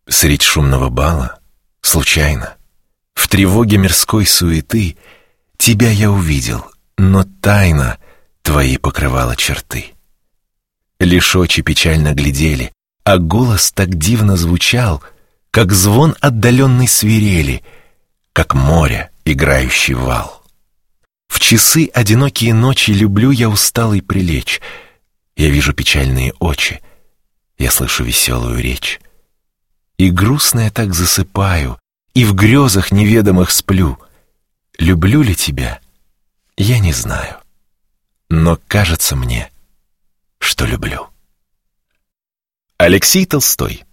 Средь шумного бала, случайно, в тревоге мирской суеты, тебя я увидел, но тайна твои покрывала черты. Лишь очи печально глядели, а голос так дивно звучал, как звон отдаленной свирели, как море, играющий вал. В часы одинокие ночи люблю я усталый прилечь. Я вижу печальные очи, я слышу веселую речь. И грустно я так засыпаю, и в грезах неведомых сплю. Люблю ли тебя? Я не знаю. Но кажется мне, что люблю. Алексей Толстой.